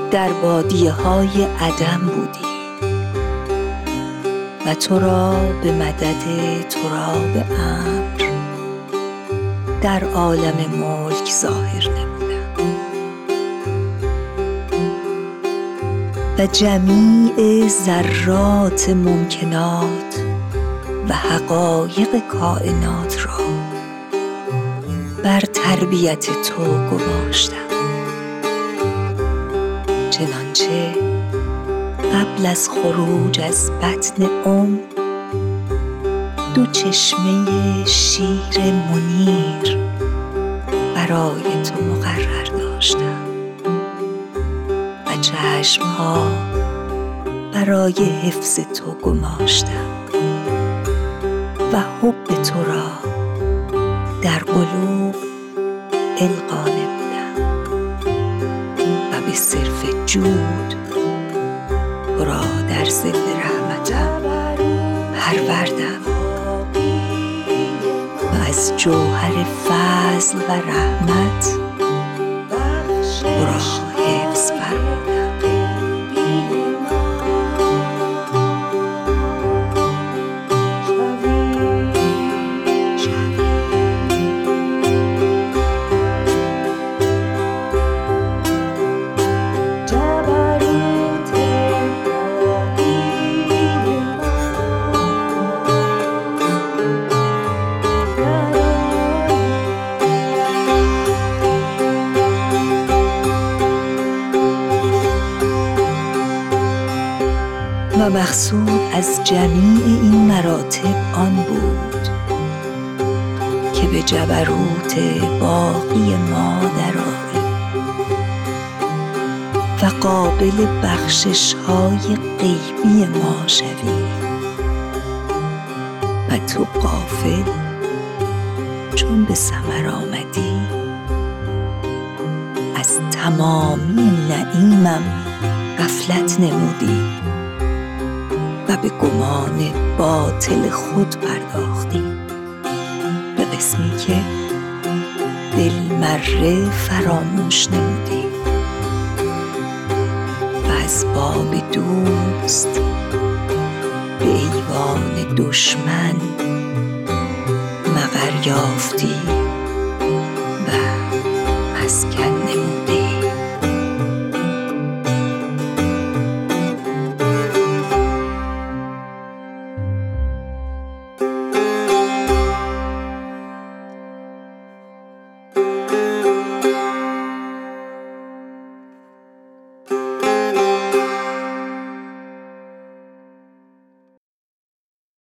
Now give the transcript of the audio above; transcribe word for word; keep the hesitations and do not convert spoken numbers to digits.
در بادیه های عدم بودی و تو را به مدد تراب امر در عالم ملک ظاهر نمودم و جمیع ذرات ممکنات و حقایق کائنات را بر تربیت تو گماشتم، چنانچه قبل از خروج از بطن ام دو چشمه شیر منیر برای تو مقرر داشتم و چشمها برای حفظ تو گماشتم و حب تو را در قلوب القا نمودم و به صرف جود تو را در ظل رحمتم پروردم و از جوهر فضل و رحمت تو را حفظ فرمودم. و مقصود از جمیع این مراتب آن بود که به جبروت باقی ما درآیی و قابل بخشش های غیبی ما شوی و تو غافل چون به ثمر آمدی از تمامی نعیمم غفلت نمودی و به گمان باطل خود پرداختی به قسمی که دل مره فراموش نمودی و از باب دوست به ایوان دشمن مقر یافتی و مسکن